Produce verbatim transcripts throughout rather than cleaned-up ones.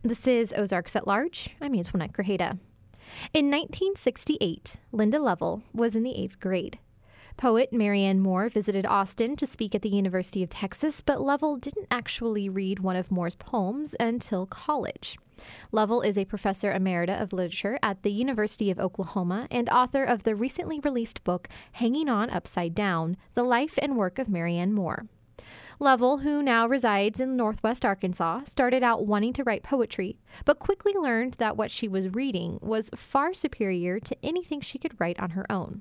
This is Ozarks at Large. I'm Antoinette Grajeda. In nineteen sixty-eight, Linda Lovell was in the eighth grade. Poet Marianne Moore visited Austin to speak at the University of Texas, but Lovell didn't actually read one of Moore's poems until college. Lovell is a professor emerita of literature at the University of Oklahoma and author of the recently released book, Hanging On Upside Down, The Life and Work of Marianne Moore. Lovell, who now resides in Northwest Arkansas, started out wanting to write poetry, but quickly learned that what she was reading was far superior to anything she could write on her own.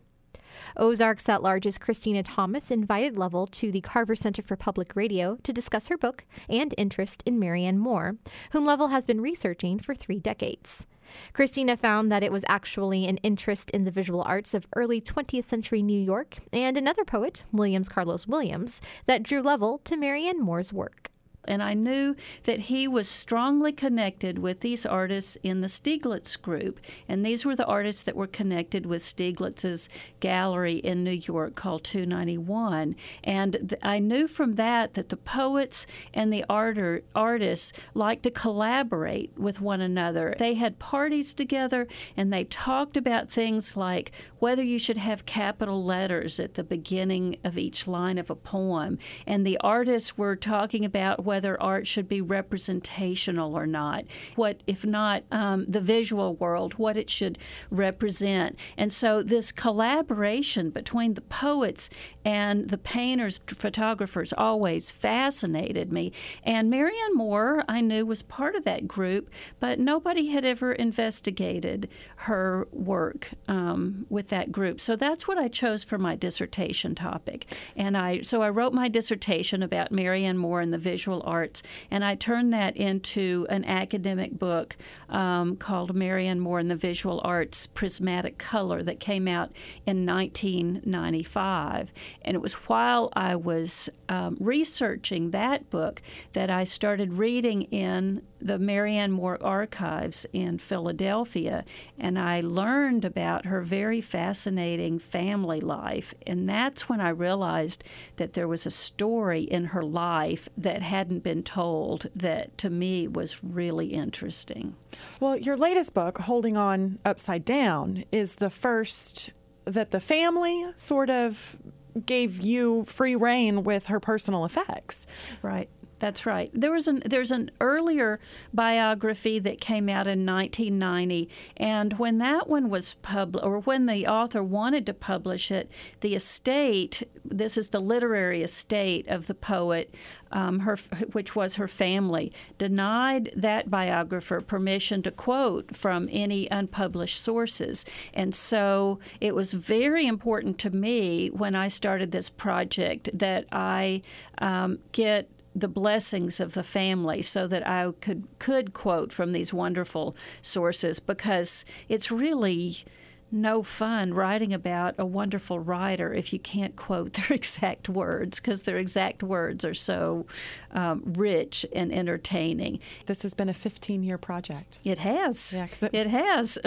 Ozarks at Large's Christina Thomas invited Lovell to the Carver Center for Public Radio to discuss her book and interest in Marianne Moore, whom Lovell has been researching for three decades. Christina found that it was actually an interest in the visual arts of early twentieth century New York and another poet, Williams Carlos Williams, that drew Lovell to Marianne Moore's work. And I knew that he was strongly connected with these artists in the Stieglitz group. And these were the artists that were connected with Stieglitz's gallery in New York called two ninety-one. And th- I knew from that that the poets and the art- artists liked to collaborate with one another. They had parties together, and they talked about things like whether you should have capital letters at the beginning of each line of a poem. And the artists were talking about whether whether art should be representational or not, what, if not um, the visual world, what it should represent. And so this collaboration between the poets and the painters, photographers, always fascinated me. And Marianne Moore, I knew, was part of that group, but nobody had ever investigated her work um, with that group. So that's what I chose for my dissertation topic. And I so I wrote my dissertation about Marianne Moore and the visual arts, and I turned that into an academic book um, called Marianne Moore and the Visual Arts, Prismatic Color, that came out in nineteen ninety-five. And it was while I was um, researching that book that I started reading in the Marianne Moore archives in Philadelphia, and I learned about her very fascinating family life. And that's when I realized that there was a story in her life that hadn't been told that to me was really interesting. Well, your latest book, Holding On Upside Down, is the first that the family sort of gave you free rein with her personal effects. Right. That's right. There was an there's an earlier biography that came out in nineteen ninety, and when that one was published, or when the author wanted to publish it, the estate, this is the literary estate of the poet, um, her which was her family, denied that biographer permission to quote from any unpublished sources. And so it was very important to me when I started this project that I um, get the blessings of the family so that I could could quote from these wonderful sources, because it's really no fun writing about a wonderful writer if you can't quote their exact words, because their exact words are so um, rich and entertaining. This has been a fifteen-year project. It has. Yeah, it, it has.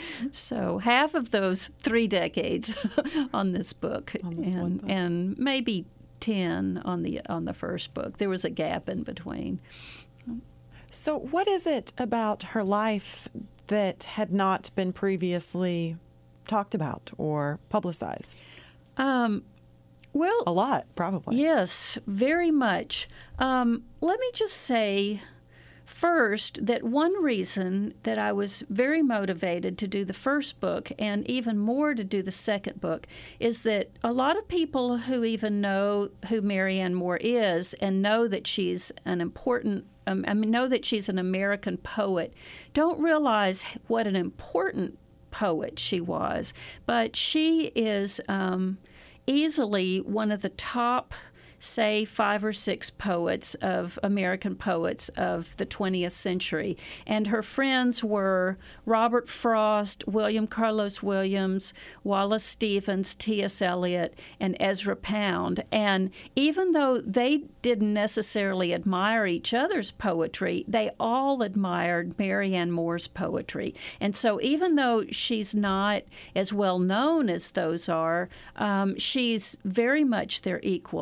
So half of those three decades on this book, on this and, one book. and maybe ten on the on the first book. There was a gap in between. So what is it about her life that had not been previously talked about or publicized? Um, well, a lot, probably. Yes, very much. Um, let me just say first that one reason that I was very motivated to do the first book, and even more to do the second book, is that a lot of people who even know who Marianne Moore is and know that she's an important um, I mean, know that she's an American poet, don't realize what an important poet she was. But she is um, easily one of the top, say, five or six poets of American poets of the twentieth century. And her friends were Robert Frost, William Carlos Williams, Wallace Stevens, T S. Eliot, and Ezra Pound. And even though they didn't necessarily admire each other's poetry, they all admired Marianne Moore's poetry. And so even though she's not as well known as those are, um, she's very much their equal, and she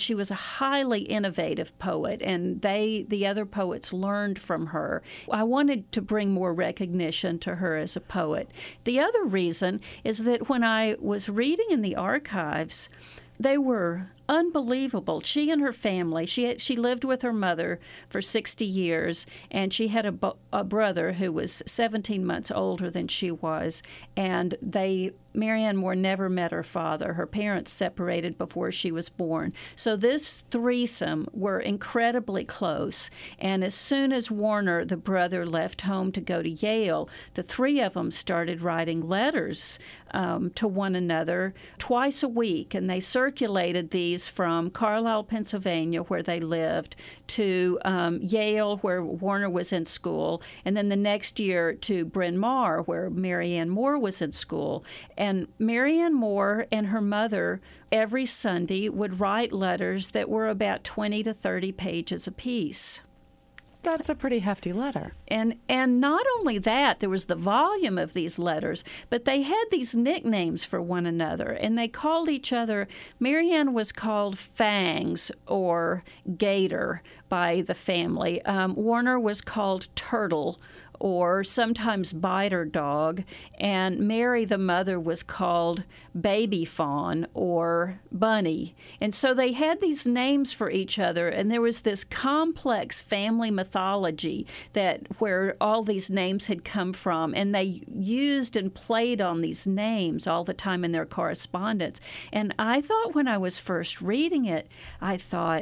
she was a highly innovative poet, and they, the other poets, learned from her. I wanted to bring more recognition to her as a poet. The other reason is that when I was reading in the archives, they were unbelievable. She and her family, she had, she lived with her mother for sixty years, and she had a, bo- a brother who was seventeen months older than she was, and they Marianne Moore never met her father. Her parents separated before she was born. So this threesome were incredibly close. And as soon as Warner, the brother, left home to go to Yale, the three of them started writing letters um, to one another twice a week. And they circulated these from Carlisle, Pennsylvania, where they lived, to um, Yale, where Warner was in school, and then the next year to Bryn Mawr, where Marianne Moore was in school. And Marianne Moore and her mother every Sunday would write letters that were about twenty to thirty pages apiece. That's a pretty hefty letter. And and not only that, there was the volume of these letters, but they had these nicknames for one another, and they called each other. Marianne was called Fangs or Gator by the family. Um, Warner was called Turtle, or sometimes Biter Dog, and Mary, the mother, was called Baby Fawn or Bunny. And so they had these names for each other, and there was this complex family mythology that where all these names had come from, and they used and played on these names all the time in their correspondence. And I thought when I was first reading it, I thought,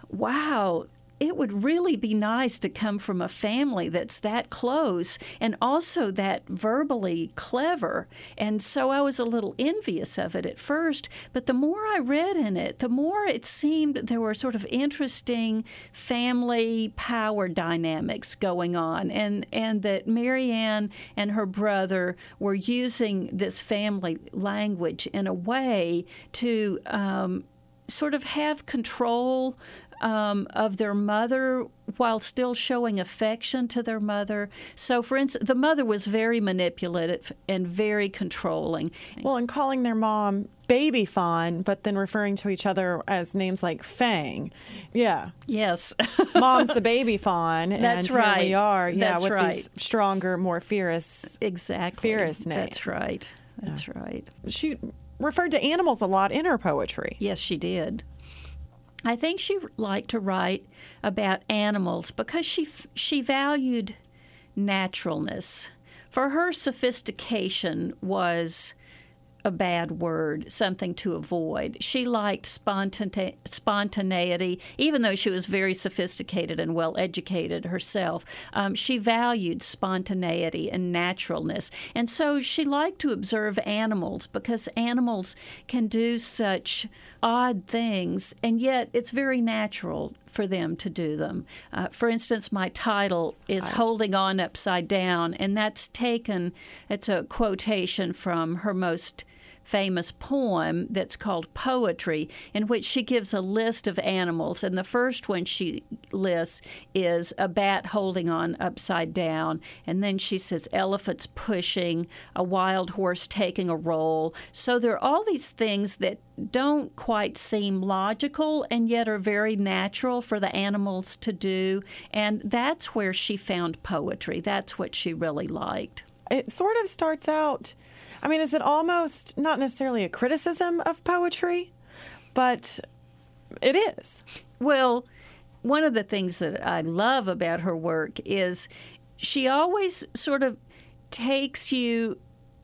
wow, it would really be nice to come from a family that's that close and also that verbally clever. And so I was a little envious of it at first, but the more I read in it, the more it seemed there were sort of interesting family power dynamics going on, and, and that Marianne and her brother were using this family language in a way to um, sort of have control Um, of their mother while still showing affection to their mother. So, for instance, the mother was very manipulative and very controlling. Well, and calling their mom Baby Fawn, but then referring to each other as names like Fang. Yeah. Yes. Mom's the Baby Fawn, That's and right. here we are. Yeah, That's with right. these stronger, more fierce, exactly. fierce names. That's right. That's yeah. right. She referred to animals a lot in her poetry. Yes, she did. I think she liked to write about animals because she she valued naturalness. For her, sophistication was a bad word, something to avoid. She liked spontane- spontaneity, even though she was very sophisticated and well-educated herself. Um, she valued spontaneity and naturalness. And so she liked to observe animals because animals can do such odd things, and yet it's very natural for them to do them. Uh, for instance, my title is Holding On Upside Down, and that's taken, it's a quotation from her most famous poem that's called Poetry, in which she gives a list of animals. And the first one she lists is a bat holding on upside down. And then she says elephants pushing, a wild horse taking a roll. So there are all these things that don't quite seem logical and yet are very natural for the animals to do. And that's where she found poetry. That's what she really liked. It sort of starts out, I mean, is it almost not necessarily a criticism of poetry, but it is. Well, one of the things that I love about her work is she always sort of takes you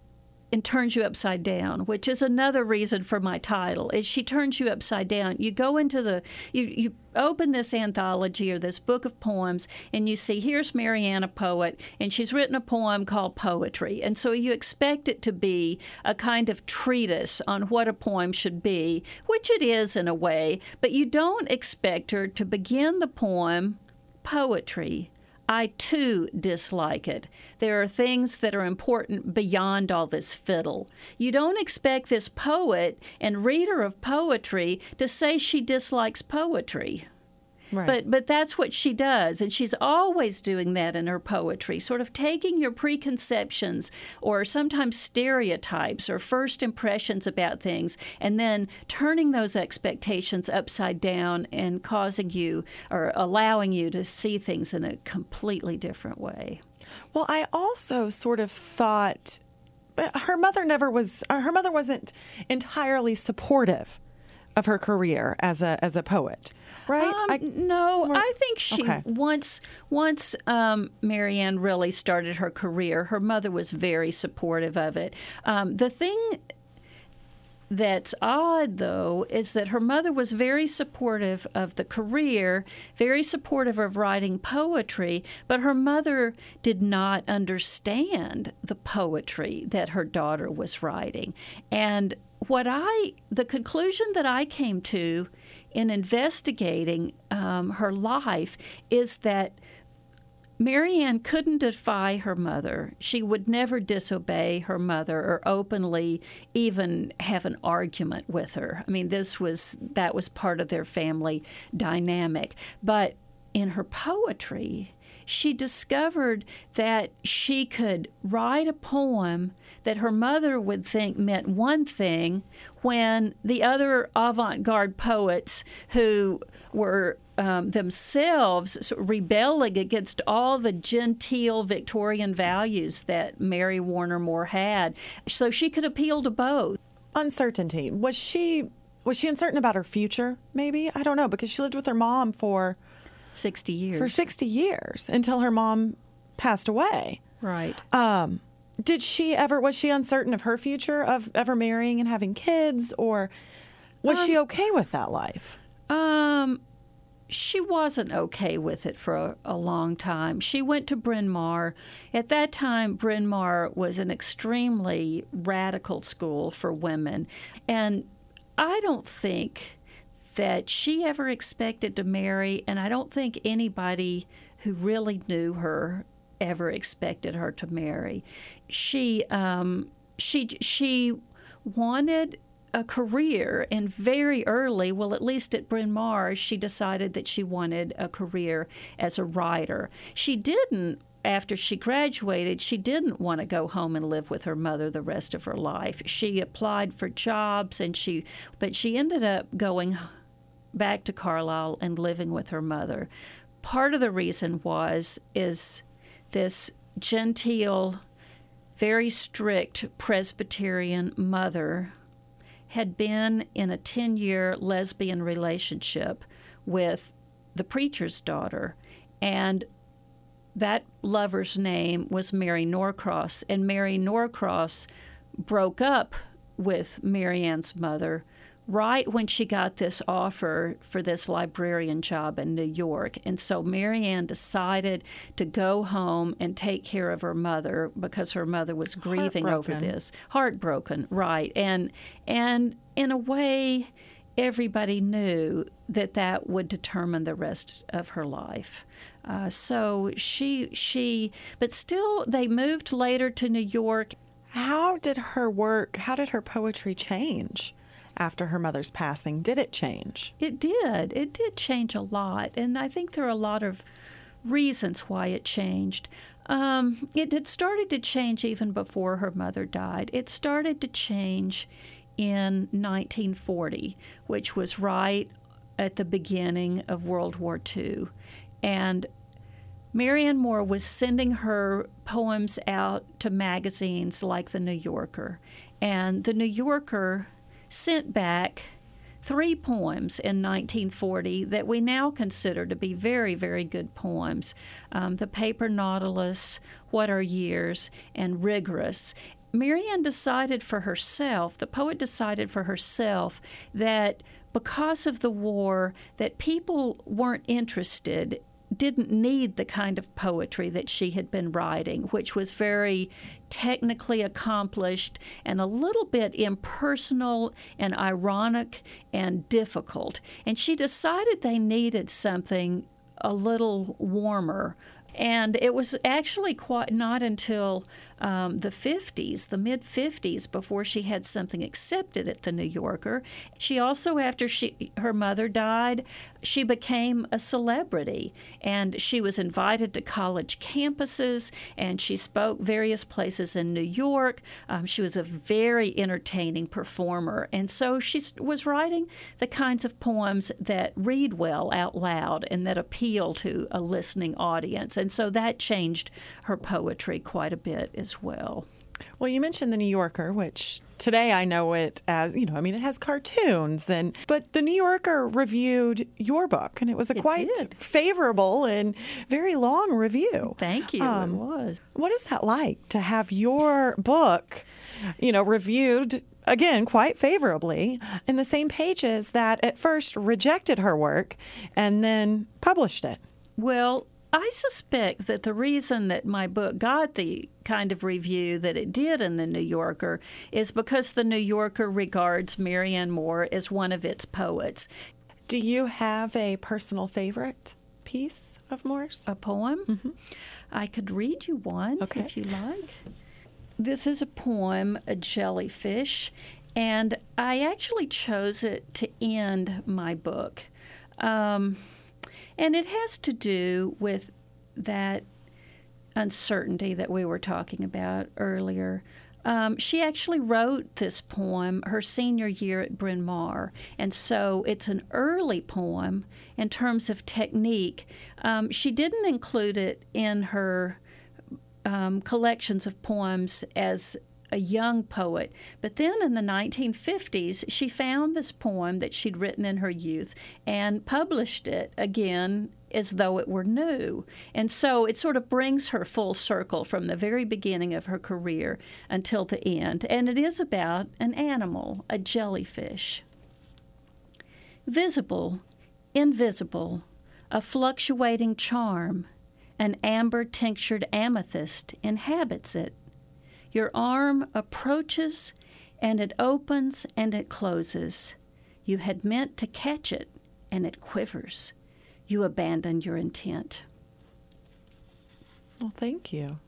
and turns you upside down, which is another reason for my title, is she turns you upside down. You go into the, you, you open this anthology or this book of poems, and you see, here's Marianne, a poet, and she's written a poem called Poetry. And so you expect it to be a kind of treatise on what a poem should be, which it is in a way, but you don't expect her to begin the poem, Poetry. I, too, dislike it. There are things that are important beyond all this fiddle. You don't expect this poet and reader of poetry to say she dislikes poetry. Right. But but that's what she does, and she's always doing that in her poetry, sort of taking your preconceptions or sometimes stereotypes or first impressions about things and then turning those expectations upside down and causing you or allowing you to see things in a completely different way. Well, I also sort of thought her mother never was, her mother wasn't entirely supportive of her career as a as a poet, right? Um, I, no, I think she okay. once once um, Marianne really started her career, her mother was very supportive of it. Um, the thing that's odd, though, is that her mother was very supportive of the career, very supportive of writing poetry, but her mother did not understand the poetry that her daughter was writing. And what I, the conclusion that I came to in investigating um, her life is that Marianne couldn't defy her mother. She would never disobey her mother or openly even have an argument with her. I mean, this was that was part of their family dynamic. But in her poetry, she discovered that she could write a poem that her mother would think meant one thing when the other avant-garde poets who were um, themselves rebelling against all the genteel Victorian values that Mary Warner Moore had. So she could appeal to both. Uncertainty. Was she was she uncertain about her future, maybe? I don't know, because she lived with her mom for sixty years. For sixty years until her mom passed away. Right. Um, did she ever, was she uncertain of her future, of ever marrying and having kids, or was um, she okay with that life? Um, she wasn't okay with it for a, a long time. She went to Bryn Mawr. At that time, Bryn Mawr was an extremely radical school for women. And I don't think that she ever expected to marry, and I don't think anybody who really knew her ever expected her to marry. She um, she she wanted a career, and very early, well, at least at Bryn Mawr, she decided that she wanted a career as a writer. She didn't. After she graduated, she didn't want to go home and live with her mother the rest of her life. She applied for jobs, and she, but she ended up going back to Carlisle and living with her mother. Part of the reason was is this genteel, very strict Presbyterian mother had been in a ten-year lesbian relationship with the preacher's daughter, and that lover's name was Mary Norcross, and Mary Norcross broke up with Marianne's mother right when she got this offer for this librarian job in New York. And so Marianne decided to go home and take care of her mother because her mother was grieving over this. Heartbroken, right. And and in a way, everybody knew that that would determine the rest of her life. Uh, so she, she, but still they moved later to New York. How did her work, how did her poetry change after her mother's passing? Did it change? It did. It did change a lot. And I think there are a lot of reasons why it changed. Um, it had started to change even before her mother died. It started to change in nineteen forty, which was right at the beginning of World War Two. And Marianne Moore was sending her poems out to magazines like The New Yorker. And The New Yorker sent back three poems in nineteen forty that we now consider to be very, very good poems. Um, The Paper Nautilus, What Are Years, and Rigorous. Marianne decided for herself, the poet decided for herself, that because of the war, that people weren't interested, didn't need the kind of poetry that she had been writing, which was very technically accomplished and a little bit impersonal and ironic and difficult. And she decided they needed something a little warmer. And it was actually quite not until um, the fifties, the mid-fifties, before she had something accepted at the New Yorker. She also, after she her mother died, she became a celebrity, and she was invited to college campuses, and she spoke various places in New York. Um, she was a very entertaining performer, and so she was writing the kinds of poems that read well out loud and that appeal to a listening audience, and so that changed her poetry quite a bit as well. Well, you mentioned the New Yorker, which today I know it as, you know, I mean, it has cartoons, and but the New Yorker reviewed your book, and it was a It quite did. favorable and very long review. Thank you. Um, it was. What is that like to have your book, you know, reviewed, again, quite favorably in the same pages that at first rejected her work and then published it? Well, I suspect that the reason that my book got the kind of review that it did in the New Yorker is because the New Yorker regards Marianne Moore as one of its poets. Do you have a personal favorite piece of Moore's? A poem? Mm-hmm. I could read you one Okay. if you like. This is a poem, A Jellyfish, and I actually chose it to end my book. Um, and it has to do with that uncertainty that we were talking about earlier. Um, she actually wrote this poem her senior year at Bryn Mawr, and so it's an early poem in terms of technique. Um, she didn't include it in her um, collections of poems as a young poet, but then in the nineteen fifties, she found this poem that she'd written in her youth and published it again as though it were new. And so it sort of brings her full circle from the very beginning of her career until the end. And it is about an animal, a jellyfish. Visible, invisible, a fluctuating charm, an amber-tinctured amethyst inhabits it. Your arm approaches, and it opens, and it closes. You had meant to catch it, and it quivers. You abandon your intent. Well, thank you.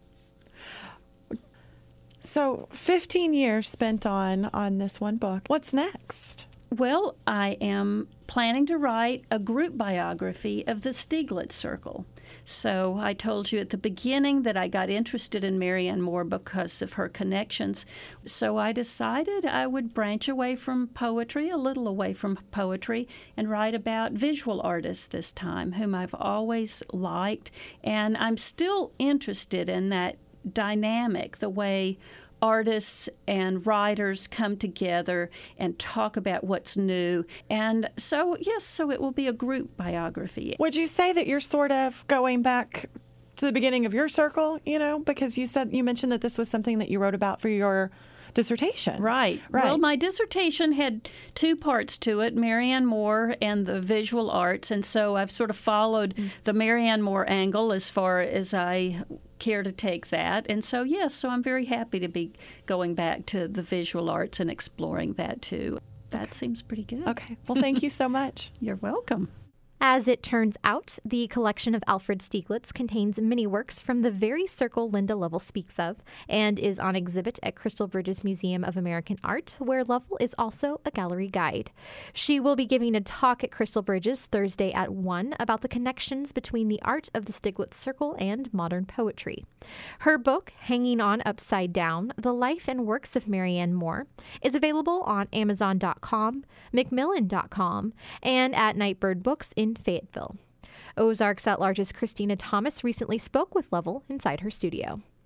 So, fifteen years spent on on this one book. What's next? Well, I am planning to write a group biography of the Stieglitz Circle. So I told you at the beginning that I got interested in Marianne Moore because of her connections. So I decided I would branch away from poetry, a little away from poetry, and write about visual artists this time, whom I've always liked. And I'm still interested in that dynamic, the way artists and writers come together and talk about what's new. And so, yes, so it will be a group biography. Would you say that you're sort of going back to the beginning of your circle, you know, because you said you mentioned that this was something that you wrote about for your dissertation. Right. Right. Well, my dissertation had two parts to it, Marianne Moore and the visual arts. And so I've sort of followed mm. the Marianne Moore angle as far as I care to take that. And so, yes, so I'm very happy to be going back to the visual arts and exploring that too. That okay. seems pretty good. Okay. Well, thank you so much. You're welcome. As it turns out, the collection of Alfred Stieglitz contains many works from the very circle Linda Lovell speaks of and is on exhibit at Crystal Bridges Museum of American Art, where Lovell is also a gallery guide. She will be giving a talk at Crystal Bridges Thursday at one about the connections between the art of the Stieglitz Circle and modern poetry. Her book, Hanging On Upside Down, The Life and Works of Marianne Moore, is available on Amazon dot com, Macmillan dot com, and at Nightbird Books in Fayetteville. Ozarks At Large's Christina Thomas recently spoke with Lovell inside her studio.